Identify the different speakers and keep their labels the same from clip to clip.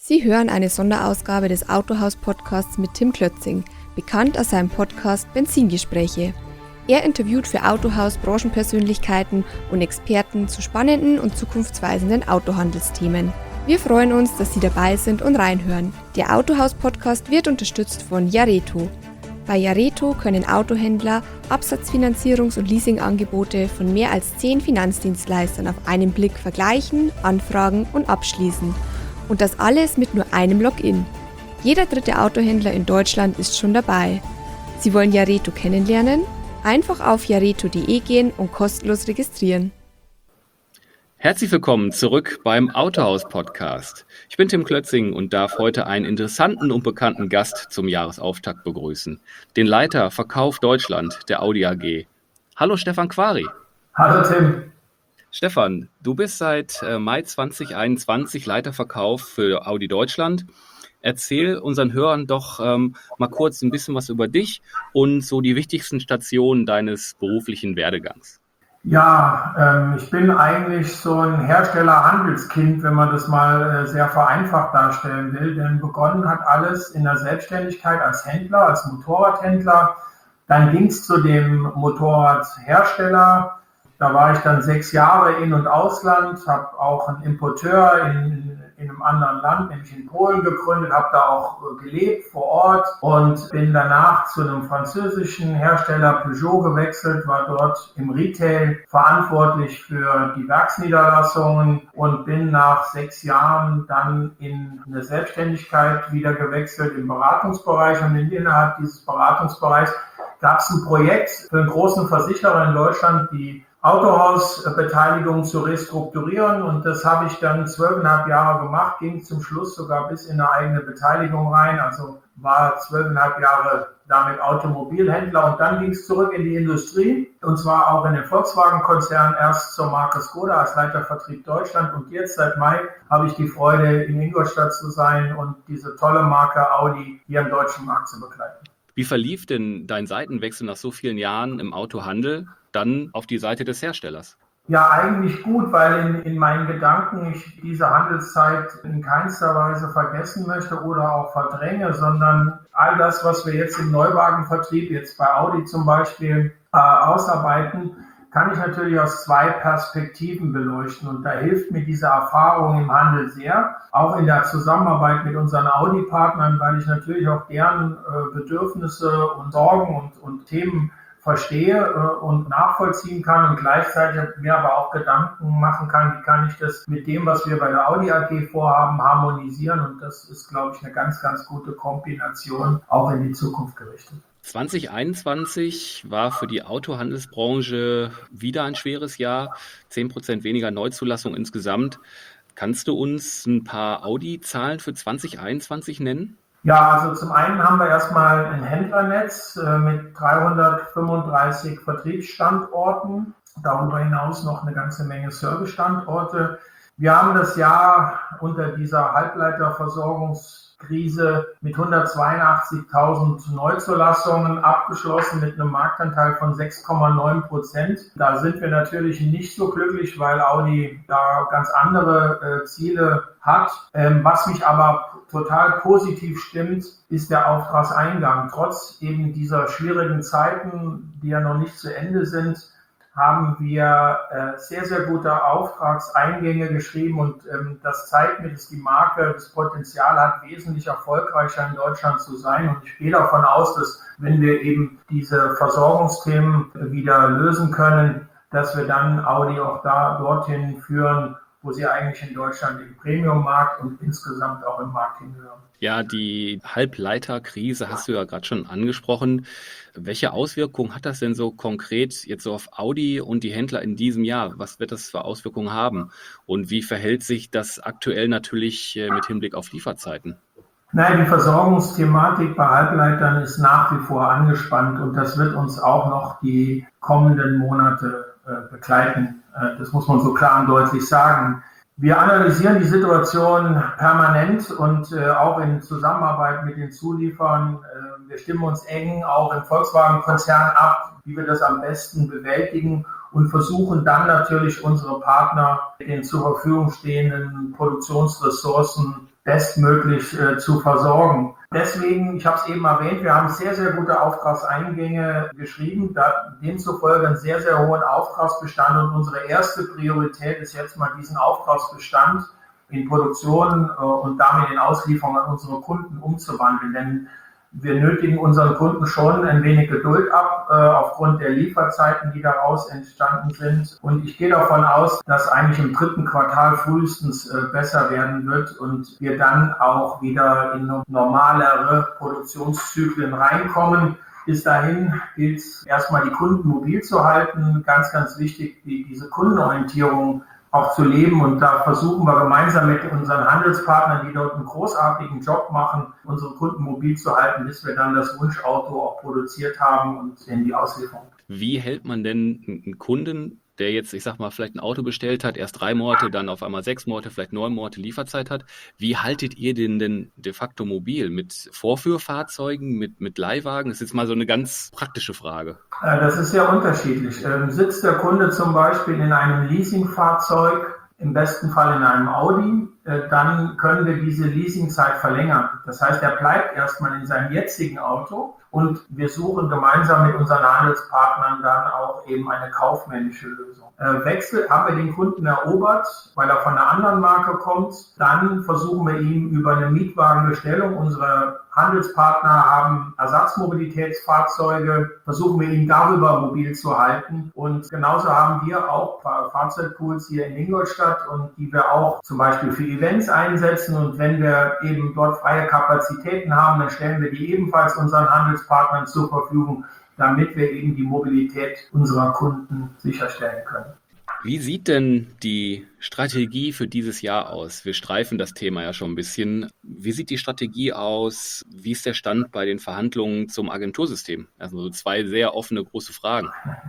Speaker 1: Sie hören eine Sonderausgabe des Autohaus-Podcasts mit Tim Klötzing, bekannt aus seinem Podcast Benzingespräche. Er interviewt für Autohaus Branchenpersönlichkeiten und Experten zu spannenden und zukunftsweisenden Autohandelsthemen. Wir freuen uns, dass Sie dabei sind und reinhören. Der Autohaus-Podcast wird unterstützt von Jareto. Bei Jareto können Autohändler Absatzfinanzierungs- und Leasingangebote von mehr als 10 Finanzdienstleistern auf einen Blick vergleichen, anfragen und abschließen. Und das alles mit nur einem Login. Jeder dritte Autohändler in Deutschland ist schon dabei. Sie wollen Jareto kennenlernen? Einfach auf jareto.de gehen und kostenlos registrieren.
Speaker 2: Herzlich willkommen zurück beim Autohaus-Podcast. Ich bin Tim Klötzing und darf heute einen interessanten und bekannten Gast zum Jahresauftakt begrüßen. Den Leiter Verkauf Deutschland der Audi AG. Hallo Stefan Quari.
Speaker 3: Hallo Tim.
Speaker 2: Stefan, du bist seit Mai 2021 Leiter Verkauf für Audi Deutschland. Erzähl unseren Hörern doch mal kurz ein bisschen was über dich und so die wichtigsten Stationen deines beruflichen Werdegangs.
Speaker 3: Ja, ich bin eigentlich so ein Hersteller-Handelskind, wenn man das mal sehr vereinfacht darstellen will. Denn begonnen hat alles in der Selbstständigkeit als Händler, als Motorradhändler. Dann ging es zu dem Motorradhersteller. Da war ich dann 6 Jahre In- und Ausland, habe auch einen Importeur in einem anderen Land, nämlich in Polen, gegründet, habe da auch gelebt vor Ort und bin danach zu einem französischen Hersteller Peugeot gewechselt, war dort im Retail verantwortlich für die Werksniederlassungen und bin nach 6 Jahren dann in eine Selbstständigkeit wieder gewechselt im Beratungsbereich, und innerhalb dieses Beratungsbereichs gab es ein Projekt für einen großen Versicherer in Deutschland, die Autohausbeteiligung zu restrukturieren, und das habe ich dann 12,5 Jahre gemacht, ging zum Schluss sogar bis in eine eigene Beteiligung rein, also war 12,5 Jahre damit Automobilhändler, und dann ging es zurück in die Industrie, und zwar auch in den Volkswagen-Konzern, erst zur Marke Skoda als Leiter Vertrieb Deutschland, und jetzt seit Mai habe ich die Freude, in Ingolstadt zu sein und diese tolle Marke Audi hier im deutschen Markt zu begleiten.
Speaker 2: Wie verlief denn dein Seitenwechsel nach so vielen Jahren im Autohandel dann auf die Seite des Herstellers?
Speaker 3: Ja, eigentlich gut, weil in meinen Gedanken ich diese Handelszeit in keinster Weise vergessen möchte oder auch verdränge, sondern all das, was wir jetzt im Neuwagenvertrieb, jetzt bei Audi zum Beispiel, ausarbeiten, kann ich natürlich aus 2 Perspektiven beleuchten. Und da hilft mir diese Erfahrung im Handel sehr, auch in der Zusammenarbeit mit unseren Audi-Partnern, weil ich natürlich auch deren Bedürfnisse und Sorgen und Themen verstehe und nachvollziehen kann und gleichzeitig mir aber auch Gedanken machen kann, wie kann ich das mit dem, was wir bei der Audi AG vorhaben, harmonisieren. Und das ist, glaube ich, eine ganz, ganz gute Kombination, auch in die Zukunft gerichtet.
Speaker 2: 2021 war für die Autohandelsbranche wieder ein schweres Jahr, 10% weniger Neuzulassung insgesamt. Kannst du uns ein paar Audi-Zahlen für 2021 nennen?
Speaker 3: Ja, also zum einen haben wir erstmal ein Händlernetz mit 335 Vertriebsstandorten, darüber hinaus noch eine ganze Menge Servicestandorte. Wir haben das Jahr unter dieser Halbleiterversorgungskrise mit 182.000 Neuzulassungen abgeschlossen mit einem Marktanteil von 6,9%. Da sind wir natürlich nicht so glücklich, weil Audi da ganz andere Ziele hat. Was mich aber total positiv stimmt, ist der Auftragseingang. Trotz eben dieser schwierigen Zeiten, die ja noch nicht zu Ende sind, haben wir sehr, sehr gute Auftragseingänge geschrieben, und das zeigt mir, dass die Marke das Potenzial hat, wesentlich erfolgreicher in Deutschland zu sein, und ich gehe davon aus, dass wenn wir eben diese Versorgungsthemen wieder lösen können, dass wir dann Audi auch dorthin führen, wo sie eigentlich in Deutschland im Premium-Markt und insgesamt auch im Markt hingehören.
Speaker 2: Ja, die Halbleiterkrise hast du ja gerade schon angesprochen. Welche Auswirkungen hat das denn so konkret jetzt so auf Audi und die Händler in diesem Jahr? Was wird das für Auswirkungen haben? Und wie verhält sich das aktuell natürlich mit Hinblick auf Lieferzeiten?
Speaker 3: Nein, die Versorgungsthematik bei Halbleitern ist nach wie vor angespannt, und das wird uns auch noch die kommenden Monate begleiten. Das muss man so klar und deutlich sagen. Wir analysieren die Situation permanent und auch in Zusammenarbeit mit den Zulieferern. Wir stimmen uns eng auch im Volkswagen-Konzern ab, wie wir das am besten bewältigen, und versuchen dann natürlich unsere Partner mit den zur Verfügung stehenden Produktionsressourcen bestmöglich zu versorgen. Deswegen, ich habe es eben erwähnt, wir haben sehr, sehr gute Auftragseingänge geschrieben, demzufolge einen sehr, sehr hohen Auftragsbestand, und unsere erste Priorität ist jetzt mal diesen Auftragsbestand in Produktion und damit in Auslieferung an unsere Kunden umzuwandeln. Denn wir nötigen unseren Kunden schon ein wenig Geduld ab, aufgrund der Lieferzeiten, die daraus entstanden sind. Und ich gehe davon aus, dass eigentlich im 3. Quartal frühestens besser werden wird und wir dann auch wieder in normalere Produktionszyklen reinkommen. Bis dahin gilt es erstmal, die Kunden mobil zu halten. Ganz, ganz wichtig, diese Kundenorientierung auch zu leben, und da versuchen wir gemeinsam mit unseren Handelspartnern, die dort einen großartigen Job machen, unsere Kunden mobil zu halten, bis wir dann das Wunschauto auch produziert haben und in die Auslieferung.
Speaker 2: Wie hält man denn einen Kunden, der jetzt, ich sag mal, vielleicht ein Auto bestellt hat, erst 3 Monate, dann auf einmal 6 Monate, vielleicht 9 Monate Lieferzeit hat, wie haltet ihr den denn de facto mobil? Mit Vorführfahrzeugen, mit Leihwagen? Das ist jetzt mal so eine ganz praktische Frage.
Speaker 3: Das ist sehr unterschiedlich. Sitzt der Kunde zum Beispiel in einem Leasingfahrzeug, im besten Fall in einem Audi, dann können wir diese Leasingzeit verlängern. Das heißt, er bleibt erstmal in seinem jetzigen Auto, und wir suchen gemeinsam mit unseren Handelspartnern dann auch eben eine kaufmännische Lösung. Wechsel haben wir den Kunden erobert, weil er von einer anderen Marke kommt. Dann versuchen wir ihm über eine Mietwagenbestellung, unsere Handelspartner haben Ersatzmobilitätsfahrzeuge, versuchen wir ihn darüber mobil zu halten. Und genauso haben wir auch Fahrzeugpools hier in Ingolstadt, und die wir auch zum Beispiel für Events einsetzen. Und wenn wir eben dort freie Kapazitäten haben, dann stellen wir die ebenfalls unseren Handelspartnern zur Verfügung, damit wir eben die Mobilität unserer Kunden sicherstellen können.
Speaker 2: Wie sieht denn die Strategie für dieses Jahr aus? Wir streifen das Thema ja schon ein bisschen. Wie sieht die Strategie aus? Wie ist der Stand bei den Verhandlungen zum Agentursystem? Also so 2 sehr offene, große Fragen.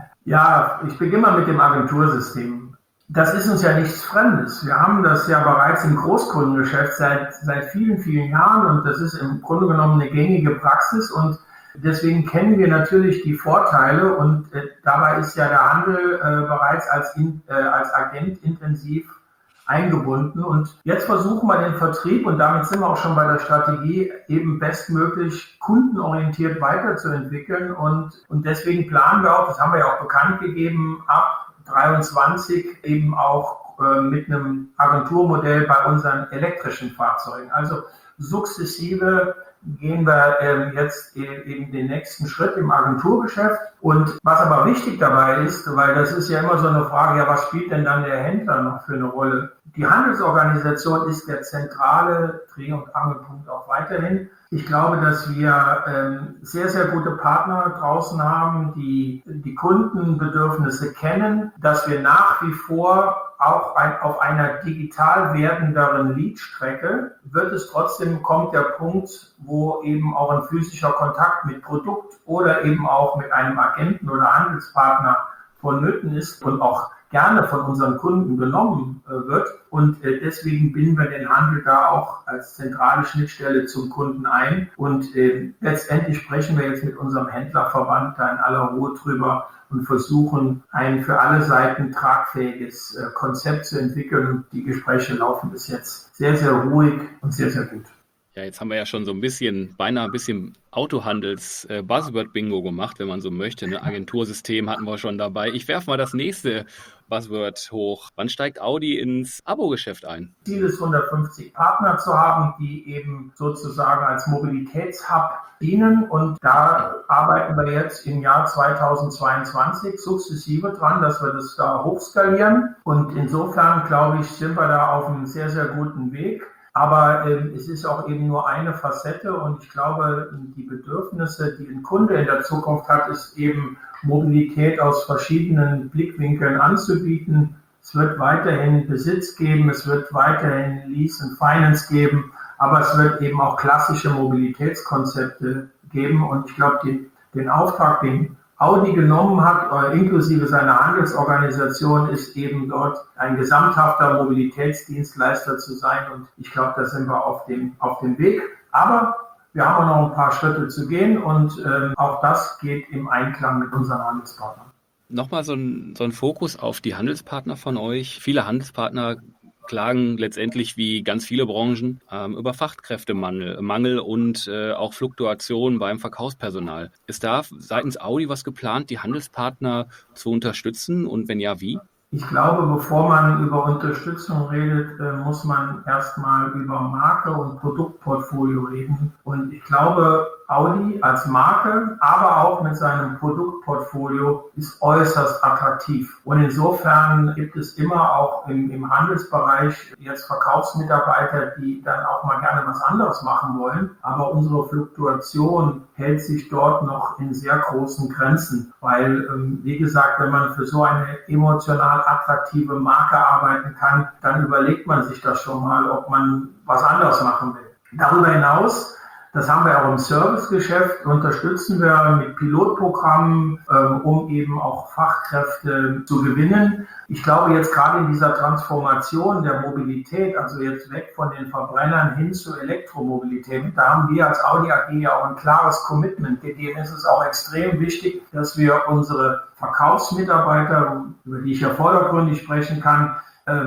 Speaker 3: Ja, ich beginne mal mit dem Agentursystem. Das ist uns ja nichts Fremdes. Wir haben das ja bereits im Großkundengeschäft seit vielen, vielen Jahren, und das ist im Grunde genommen eine gängige Praxis, und deswegen kennen wir natürlich die Vorteile, und dabei ist ja der Handel bereits als Agent intensiv eingebunden. Und jetzt versuchen wir den Vertrieb, und damit sind wir auch schon bei der Strategie, eben bestmöglich kundenorientiert weiterzuentwickeln. Und deswegen planen wir auch, das haben wir ja auch bekannt gegeben, ab 23 eben auch mit einem Agenturmodell bei unseren elektrischen Fahrzeugen. Also sukzessive gehen wir jetzt eben den nächsten Schritt im Agenturgeschäft. Und was aber wichtig dabei ist, weil das ist ja immer so eine Frage, ja, was spielt denn dann der Händler noch für eine Rolle? Die Handelsorganisation ist der zentrale Dreh- und Angelpunkt auch weiterhin. Ich glaube, dass wir sehr, sehr gute Partner draußen haben, die die Kundenbedürfnisse kennen, dass wir nach wie vor auch auf einer digital werdenderen Leadstrecke kommt der Punkt, wo eben auch ein physischer Kontakt mit Produkt oder eben auch mit einem Agenten oder Handelspartner vonnöten ist und auch gerne von unseren Kunden genommen wird. Und deswegen binden wir den Handel da auch als zentrale Schnittstelle zum Kunden ein. Und letztendlich sprechen wir jetzt mit unserem Händlerverband da in aller Ruhe drüber und versuchen, ein für alle Seiten tragfähiges Konzept zu entwickeln. Und die Gespräche laufen bis jetzt sehr, sehr ruhig und sehr, sehr gut.
Speaker 2: Ja, jetzt haben wir ja schon so beinahe ein bisschen Autohandels-Buzzword-Bingo gemacht, wenn man so möchte. Ne? Agentursystem hatten wir schon dabei. Ich werfe mal das nächste Buzzword hoch. Wann steigt Audi ins Abo-Geschäft ein?
Speaker 3: Ziel ist, 150 Partner zu haben, die eben sozusagen als Mobilitätshub dienen. Und da arbeiten wir jetzt im Jahr 2022 sukzessive dran, dass wir das da hochskalieren. Und insofern, glaube ich, sind wir da auf einem sehr, sehr guten Weg. Aber es ist auch eben nur eine Facette, und ich glaube, die Bedürfnisse, die ein Kunde in der Zukunft hat, ist eben Mobilität aus verschiedenen Blickwinkeln anzubieten. Es wird weiterhin Besitz geben, es wird weiterhin Lease and Finance geben, aber es wird eben auch klassische Mobilitätskonzepte geben. Und ich glaube, den Auftrag, den Audi genommen hat, inklusive seiner Handelsorganisation, ist eben dort ein gesamthafter Mobilitätsdienstleister zu sein. Und ich glaube, da sind wir auf dem Weg. Aber wir haben auch noch ein paar Schritte zu gehen, und auch das geht im Einklang mit unseren Handelspartnern.
Speaker 2: Nochmal so ein Fokus auf die Handelspartner von euch. Viele Handelspartner klagen letztendlich wie ganz viele Branchen über Fachkräftemangel und auch Fluktuation beim Verkaufspersonal. Ist da seitens Audi was geplant, die Handelspartner zu unterstützen und wenn ja, wie?
Speaker 3: Ich glaube, bevor man über Unterstützung redet, muss man erstmal über Marke und Produktportfolio reden. Und ich glaube, Audi als Marke, aber auch mit seinem Produktportfolio ist äußerst attraktiv. Und insofern gibt es immer auch im Handelsbereich jetzt Verkaufsmitarbeiter, die dann auch mal gerne was anderes machen wollen. Aber unsere Fluktuation hält sich dort noch in sehr großen Grenzen. Weil, wie gesagt, wenn man für so eine emotional attraktive Marke arbeiten kann, dann überlegt man sich das schon mal, ob man was anderes machen will. Darüber hinaus, das haben wir auch im Servicegeschäft, unterstützen wir mit Pilotprogrammen, um eben auch Fachkräfte zu gewinnen. Ich glaube jetzt gerade in dieser Transformation der Mobilität, also jetzt weg von den Verbrennern hin zur Elektromobilität, da haben wir als Audi AG ja auch ein klares Commitment gegeben. Es ist auch extrem wichtig, dass wir unsere Verkaufsmitarbeiter, über die ich ja vordergründig sprechen kann,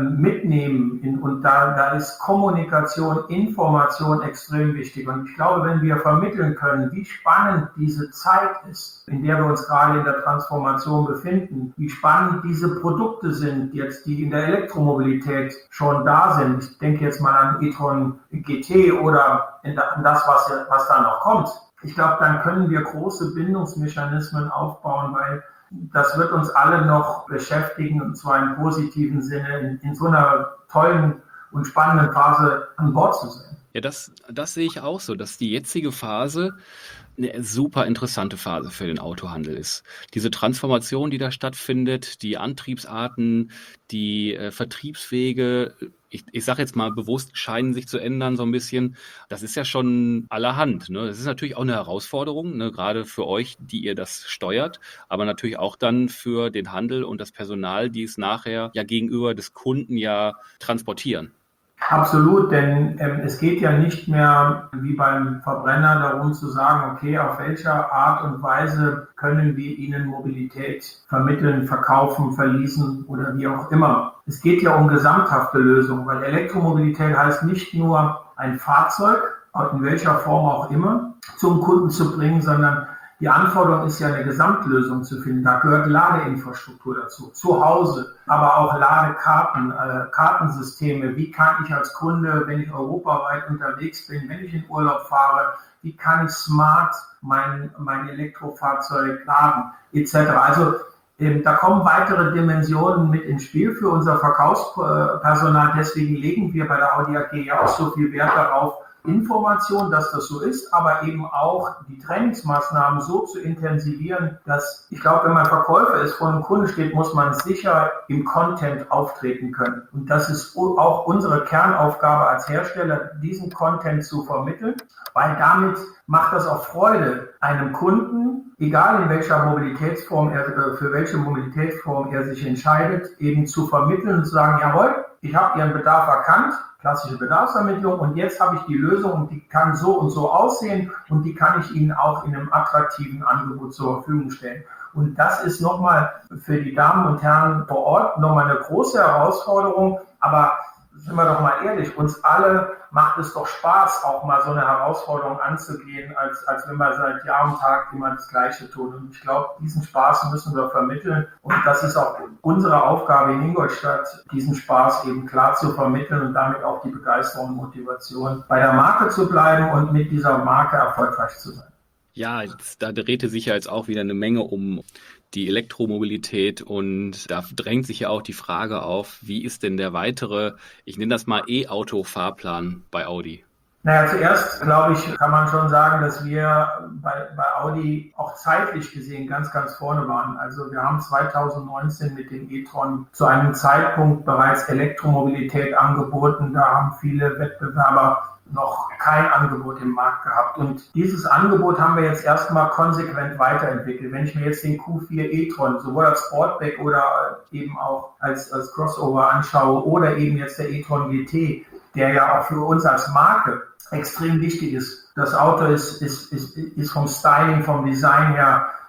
Speaker 3: mitnehmen. Und da ist Kommunikation, Information extrem wichtig. Und ich glaube, wenn wir vermitteln können, wie spannend diese Zeit ist, in der wir uns gerade in der Transformation befinden, wie spannend diese Produkte sind, jetzt die in der Elektromobilität schon da sind. Ich denke jetzt mal an e-tron GT oder an das, was da noch kommt. Ich glaube, dann können wir große Bindungsmechanismen aufbauen, weil das wird uns alle noch beschäftigen, und zwar im positiven Sinne, in so einer tollen und spannenden Phase an Bord zu sein.
Speaker 2: Ja, das sehe ich auch so, dass die jetzige Phase eine super interessante Phase für den Autohandel ist. Diese Transformation, die da stattfindet, die Antriebsarten, die Vertriebswege, ich sage jetzt mal bewusst, scheinen sich zu ändern so ein bisschen. Das ist ja schon allerhand. Ne? Das ist natürlich auch eine Herausforderung, ne? Gerade für euch, die ihr das steuert, aber natürlich auch dann für den Handel und das Personal, die es nachher ja gegenüber des Kunden ja transportieren.
Speaker 3: Absolut, denn es geht ja nicht mehr wie beim Verbrenner darum zu sagen, okay, auf welcher Art und Weise können wir Ihnen Mobilität vermitteln, verkaufen, verleasen oder wie auch immer. Es geht ja um gesamthafte Lösungen, weil Elektromobilität heißt nicht nur ein Fahrzeug, in welcher Form auch immer, zum Kunden zu bringen, sondern die Anforderung ist ja, eine Gesamtlösung zu finden. Da gehört Ladeinfrastruktur dazu, zu Hause, aber auch Ladekarten, Kartensysteme. Wie kann ich als Kunde, wenn ich europaweit unterwegs bin, wenn ich in Urlaub fahre, wie kann ich smart mein Elektrofahrzeug laden, etc. Also da kommen weitere Dimensionen mit ins Spiel für unser Verkaufspersonal. Deswegen legen wir bei der Audi AG ja auch so viel Wert darauf, Information, dass das so ist, aber eben auch die Trainingsmaßnahmen so zu intensivieren, dass ich glaube, wenn man Verkäufer ist, vor einem Kunden steht, muss man sicher im Content auftreten können. Und das ist auch unsere Kernaufgabe als Hersteller, diesen Content zu vermitteln, weil damit macht das auch Freude, einem Kunden, egal in welcher Mobilitätsform für welche Mobilitätsform er sich entscheidet, eben zu vermitteln und zu sagen, jawohl, ich habe Ihren Bedarf erkannt, klassische Bedarfsermittlung, und jetzt habe ich die Lösung und die kann so und so aussehen und die kann ich Ihnen auch in einem attraktiven Angebot zur Verfügung stellen. Und das ist nochmal für die Damen und Herren vor Ort nochmal eine große Herausforderung, aber sind wir doch mal ehrlich, uns alle macht es doch Spaß, auch mal so eine Herausforderung anzugehen, als wenn wir seit Jahr und Tag immer das Gleiche tun. Und ich glaube, diesen Spaß müssen wir vermitteln. Und das ist auch unsere Aufgabe in Ingolstadt, diesen Spaß eben klar zu vermitteln und damit auch die Begeisterung und Motivation bei der Marke zu bleiben und mit dieser Marke erfolgreich zu sein.
Speaker 2: Ja, da drehte sich ja jetzt auch wieder eine Menge um die Elektromobilität und da drängt sich ja auch die Frage auf, wie ist denn der weitere, ich nenne das mal E-Auto-Fahrplan bei Audi?
Speaker 3: Naja, zuerst, glaube ich, kann man schon sagen, dass wir bei Audi auch zeitlich gesehen ganz, ganz vorne waren. Also wir haben 2019 mit dem e-tron zu einem Zeitpunkt bereits Elektromobilität angeboten. Da haben viele Wettbewerber noch kein Angebot im Markt gehabt. Und dieses Angebot haben wir jetzt erstmal konsequent weiterentwickelt. Wenn ich mir jetzt den Q4 e-tron sowohl als Sportback oder eben auch als Crossover anschaue oder eben jetzt der e-tron GT, der ja auch für uns als Marke extrem wichtig ist. Das Auto ist vom Styling, vom Design her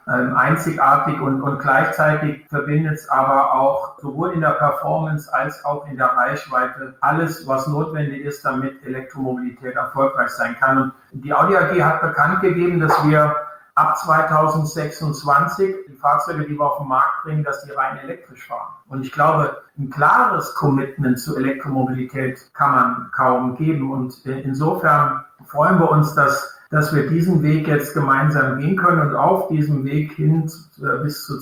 Speaker 3: einzigartig und gleichzeitig verbindet es aber auch sowohl in der Performance als auch in der Reichweite alles, was notwendig ist, damit Elektromobilität erfolgreich sein kann. Und die Audi AG hat bekannt gegeben, dass wir ab 2026 die Fahrzeuge, die wir auf den Markt bringen, dass die rein elektrisch fahren. Und ich glaube, ein klares Commitment zu Elektromobilität kann man kaum geben. Und insofern freuen wir uns, dass wir diesen Weg jetzt gemeinsam gehen können und auf diesem Weg hin bis zu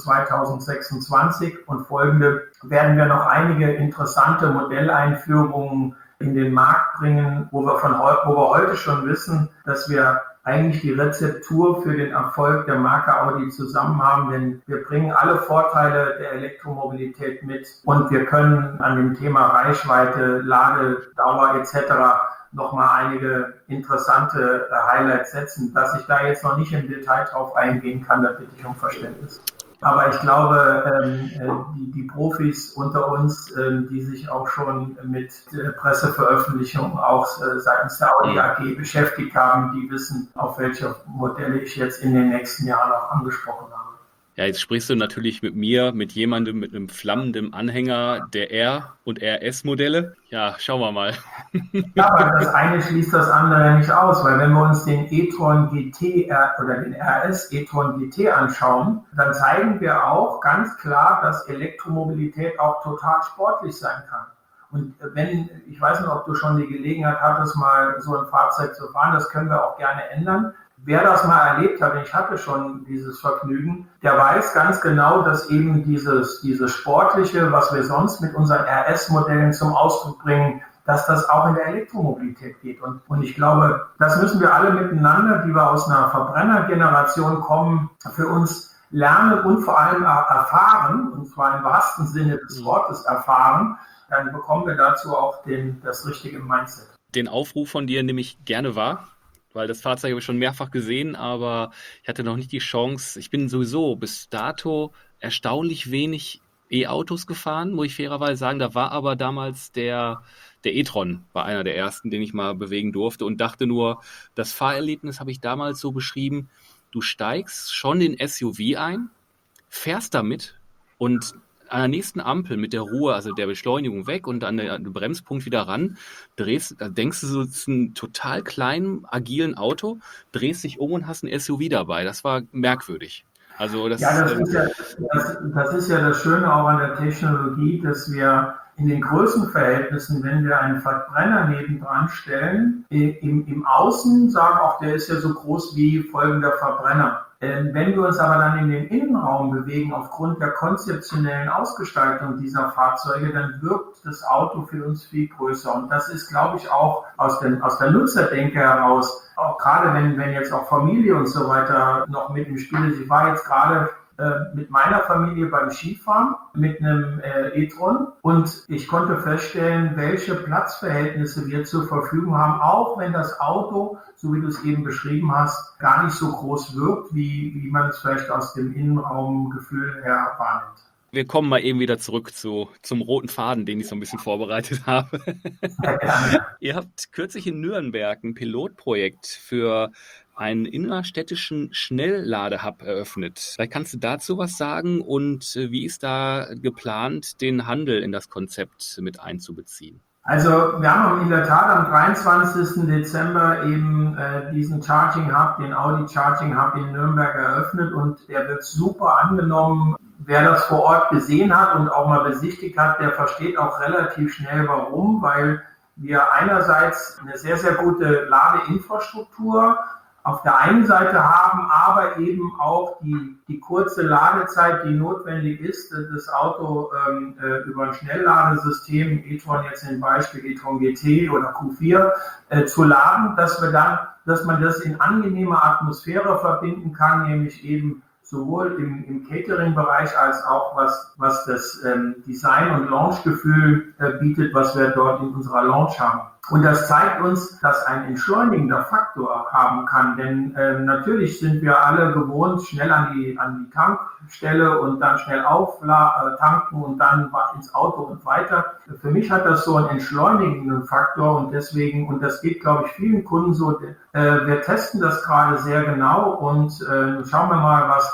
Speaker 3: 2026 und folgende werden wir noch einige interessante Modelleinführungen in den Markt bringen, wo wir heute schon wissen, dass wir eigentlich die Rezeptur für den Erfolg der Marke Audi zusammen haben, denn wir bringen alle Vorteile der Elektromobilität mit und wir können an dem Thema Reichweite, Ladedauer etc. nochmal einige interessante Highlights setzen. Dass ich da jetzt noch nicht im Detail drauf eingehen kann, da bitte ich um Verständnis. Aber ich glaube, die Profis unter uns, die sich auch schon mit Presseveröffentlichungen auch seitens der Audi AG beschäftigt haben, die wissen, auf welche Modelle ich jetzt in den nächsten Jahren auch angesprochen habe.
Speaker 2: Ja, jetzt sprichst du natürlich mit mir, mit jemandem mit einem flammenden Anhänger der R- und RS-Modelle. Ja, schauen wir mal.
Speaker 3: Ja, aber das eine schließt das andere nicht aus, weil wenn wir uns den e-tron GT oder den RS e-tron GT anschauen, dann zeigen wir auch ganz klar, dass Elektromobilität auch total sportlich sein kann. Und ich weiß nicht, ob du schon die Gelegenheit hattest, mal so ein Fahrzeug zu fahren, das können wir auch gerne ändern. Wer das mal erlebt hat, ich hatte schon dieses Vergnügen, der weiß ganz genau, dass eben dieses Sportliche, was wir sonst mit unseren RS-Modellen zum Ausdruck bringen, dass das auch in der Elektromobilität geht. Und ich glaube, das müssen wir alle miteinander, die wir aus einer Verbrennergeneration kommen, für uns lernen und vor allem erfahren, und zwar im wahrsten Sinne des Wortes erfahren, dann bekommen wir dazu auch das richtige Mindset.
Speaker 2: Den Aufruf von dir nehme ich gerne wahr. Weil das Fahrzeug habe ich schon mehrfach gesehen, aber ich hatte noch nicht die Chance. Ich bin sowieso bis dato erstaunlich wenig E-Autos gefahren, muss ich fairerweise sagen. Da war aber damals der e-tron, war einer der ersten, den ich mal bewegen durfte und dachte nur, das Fahrerlebnis habe ich damals so beschrieben, du steigst schon den SUV ein, fährst damit und an der nächsten Ampel mit der Ruhe, also der Beschleunigung weg und an den Bremspunkt wieder ran, da denkst du so, es ist ein total kleinen, agilen Auto, drehst dich um und hast ein SUV dabei. Das war merkwürdig. Also das ist
Speaker 3: ja das Schöne auch an der Technologie, dass wir in den Größenverhältnissen, wenn wir einen Verbrenner nebendran stellen, im Außen sagen auch, der ist ja so groß wie folgender Verbrenner. Wenn wir uns aber dann in den Innenraum bewegen, aufgrund der konzeptionellen Ausgestaltung dieser Fahrzeuge, dann wirkt das Auto für uns viel größer. Und das ist, glaube ich, auch aus der Nutzerdenke heraus, auch gerade wenn jetzt auch Familie und so weiter noch mit im Spiel ist. Ich war jetzt gerade mit meiner Familie beim Skifahren mit einem e-tron und ich konnte feststellen, welche Platzverhältnisse wir zur Verfügung haben, auch wenn das Auto, so wie du es eben beschrieben hast, gar nicht so groß wirkt, wie man es vielleicht aus dem Innenraumgefühl her wahrnimmt.
Speaker 2: Wir kommen mal eben wieder zurück zum roten Faden, den ich so ein bisschen vorbereitet habe. Ihr habt kürzlich in Nürnberg ein Pilotprojekt für einen innerstädtischen Schnellladehub eröffnet. Vielleicht kannst du dazu was sagen und wie ist da geplant, den Handel in das Konzept mit einzubeziehen?
Speaker 3: Also wir haben in der Tat am 23. Dezember eben diesen Charging Hub, den Audi Charging Hub in Nürnberg eröffnet und der wird super angenommen. Wer das vor Ort gesehen hat und auch mal besichtigt hat, der versteht auch relativ schnell warum, weil wir einerseits eine sehr, sehr gute Ladeinfrastruktur auf der einen Seite haben, aber eben auch die kurze Ladezeit, die notwendig ist, das Auto über ein Schnellladesystem, e-tron jetzt im Beispiel e-tron GT oder Q4, zu laden, dass man das in angenehmer Atmosphäre verbinden kann, nämlich eben sowohl im Catering-Bereich als auch was das Design- und Launch-Gefühl bietet, was wir dort in unserer Launch haben. Und das zeigt uns, dass ein entschleunigender Faktor haben kann, denn natürlich sind wir alle gewohnt, schnell an die Tankstelle und dann schnell tanken und dann ins Auto und weiter. Für mich hat das so einen entschleunigenden Faktor und deswegen, und das geht, glaube ich, vielen Kunden so, wir testen das gerade sehr genau und schauen wir mal, was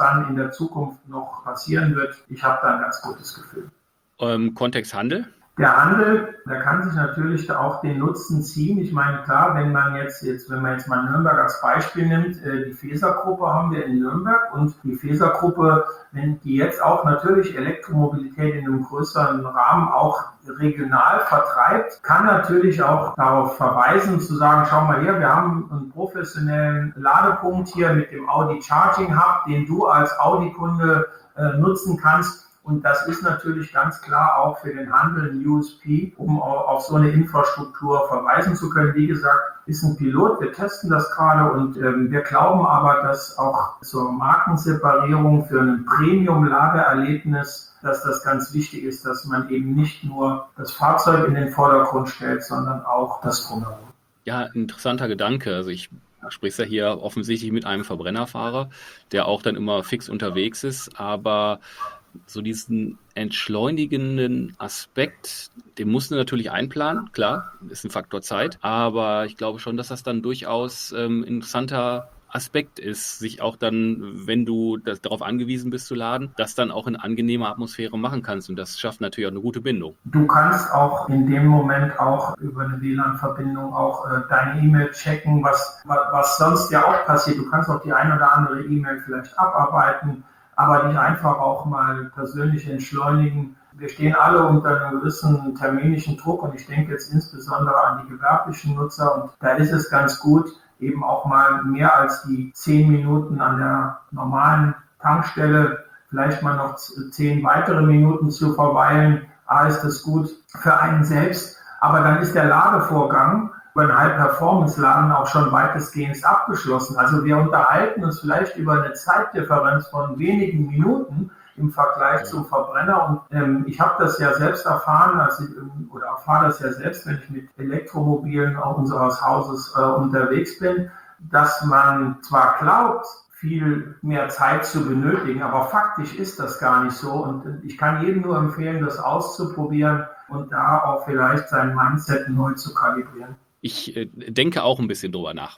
Speaker 3: dann in der Zukunft noch passieren wird, ich habe da ein ganz gutes Gefühl.
Speaker 2: Kontext Handel?
Speaker 3: Der Handel, der kann sich natürlich auch den Nutzen ziehen. Ich meine, klar, wenn man jetzt mal Nürnberg als Beispiel nimmt, die Faeser-Gruppe haben wir in Nürnberg und die Faeser-Gruppe, wenn die jetzt auch natürlich Elektromobilität in einem größeren Rahmen auch regional vertreibt, kann natürlich auch darauf verweisen, zu sagen, schau mal her, wir haben einen professionellen Ladepunkt hier mit dem Audi Charging Hub, den du als Audi-Kunde nutzen kannst. Und das ist natürlich ganz klar auch für den Handel ein USP, um auf so eine Infrastruktur verweisen zu können. Wie gesagt, ist ein Pilot, wir testen das gerade und wir glauben aber, dass auch zur Markenseparierung für ein Premium-Ladeerlebnis, dass das ganz wichtig ist, dass man eben nicht nur das Fahrzeug in den Vordergrund stellt, sondern auch das Drumherum.
Speaker 2: Ja, interessanter Gedanke. Also ich sprichst ja hier offensichtlich mit einem Verbrennerfahrer, der auch dann immer fix unterwegs ist, aber so diesen entschleunigenden Aspekt, den musst du natürlich einplanen, klar, ist ein Faktor Zeit, aber ich glaube schon, dass das dann durchaus interessanter Aspekt ist, sich auch dann, wenn du darauf angewiesen bist zu laden, das dann auch in angenehmer Atmosphäre machen kannst und das schafft natürlich auch eine gute Bindung.
Speaker 3: Du kannst auch in dem Moment auch über eine WLAN-Verbindung auch deine E-Mail checken, was sonst ja auch passiert. Du kannst auch die ein oder andere E-Mail vielleicht abarbeiten, aber dich einfach auch mal persönlich entschleunigen. Wir stehen alle unter einem gewissen terminischen Druck und ich denke jetzt insbesondere an die gewerblichen Nutzer und da ist es ganz gut, eben auch mal mehr als die 10 Minuten an der normalen Tankstelle, vielleicht mal noch 10 weitere Minuten zu verweilen. Ist das gut für einen selbst, aber dann ist der Ladevorgang über einen High-Performance-Laden auch schon weitestgehend abgeschlossen. Also wir unterhalten uns vielleicht über eine Zeitdifferenz von wenigen Minuten im Vergleich zum Verbrenner. Und ich habe das ja selbst erfahren, erfahre das ja selbst, wenn ich mit Elektromobilen auch unseres Hauses unterwegs bin, dass man zwar glaubt, viel mehr Zeit zu benötigen, aber faktisch ist das gar nicht so. Und ich kann jedem nur empfehlen, das auszuprobieren und da auch vielleicht sein Mindset neu zu kalibrieren.
Speaker 2: Ich denke auch ein bisschen drüber nach.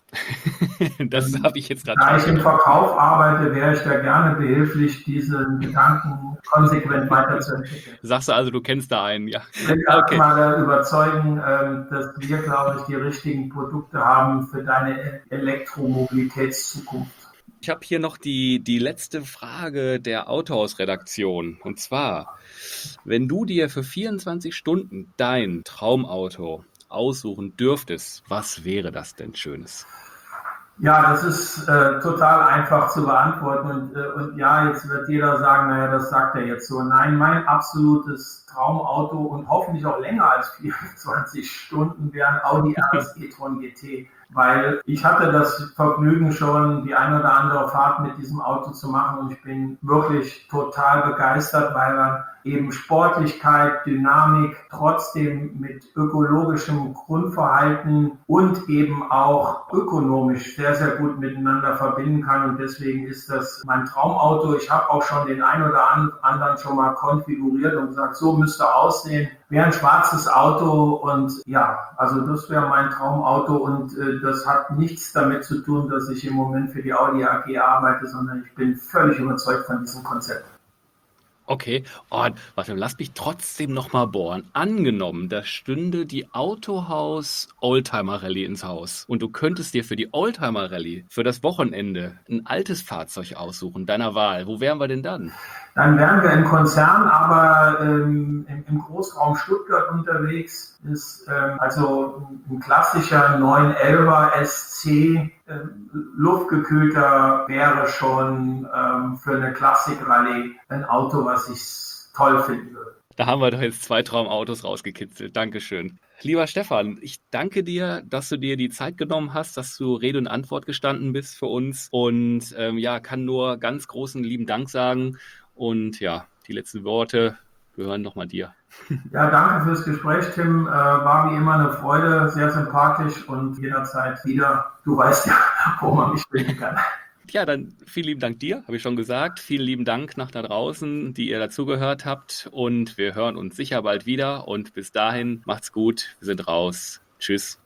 Speaker 2: Das habe ich jetzt gerade.
Speaker 3: Da ich im Verkauf arbeite, wäre ich da gerne behilflich, diesen Gedanken konsequent weiterzuentwickeln.
Speaker 2: Sagst du also, du kennst da einen, ja?
Speaker 3: Ich will erstmal überzeugen, dass wir, glaube ich, die richtigen Produkte haben für deine Elektromobilitätszukunft.
Speaker 2: Ich habe hier noch die letzte Frage der Autohaus-Redaktion. Und zwar, wenn du dir für 24 Stunden dein Traumauto aussuchen dürftest, was wäre das denn Schönes?
Speaker 3: Ja, das ist total einfach zu beantworten und ja, jetzt wird jeder sagen, naja, das sagt er jetzt so. Nein, mein absolutes Traumauto und hoffentlich auch länger als 24 Stunden wäre ein Audi RS e-tron GT, weil ich hatte das Vergnügen schon, die ein oder andere Fahrt mit diesem Auto zu machen und ich bin wirklich total begeistert, weil man eben Sportlichkeit, Dynamik, trotzdem mit ökologischem Grundverhalten und eben auch ökonomisch sehr, sehr gut miteinander verbinden kann. Und deswegen ist das mein Traumauto. Ich habe auch schon den einen oder anderen schon mal konfiguriert und gesagt, so müsste aussehen. Wäre ein schwarzes Auto und ja, also das wäre mein Traumauto und das hat nichts damit zu tun, dass ich im Moment für die Audi AG arbeite, sondern ich bin völlig überzeugt von diesem Konzept.
Speaker 2: Okay, warte, lass mich trotzdem nochmal bohren. Angenommen, da stünde die Autohaus Oldtimer Rallye ins Haus und du könntest dir für die Oldtimer Rallye für das Wochenende ein altes Fahrzeug aussuchen, deiner Wahl. Wo wären wir denn dann?
Speaker 3: Dann wären wir im Konzern, aber im Großraum Stuttgart unterwegs. Ist also ein klassischer 911er SC luftgekühlter wäre schon für eine Klassik-Rallye ein Auto, was ich toll finden würde.
Speaker 2: Da haben wir doch jetzt 2 Traumautos rausgekitzelt. Dankeschön. Lieber Stefan, ich danke dir, dass du dir die Zeit genommen hast, dass du Rede und Antwort gestanden bist für uns und kann nur ganz großen lieben Dank sagen und ja, die letzten Worte gehören nochmal dir.
Speaker 3: Ja, danke fürs Gespräch, Tim. War wie immer eine Freude, sehr sympathisch und jederzeit wieder. Du weißt ja, wo man mich finden kann.
Speaker 2: Ja, dann vielen lieben Dank dir, habe ich schon gesagt. Vielen lieben Dank nach da draußen, die ihr dazugehört habt. Und wir hören uns sicher bald wieder. Und bis dahin, macht's gut. Wir sind raus. Tschüss.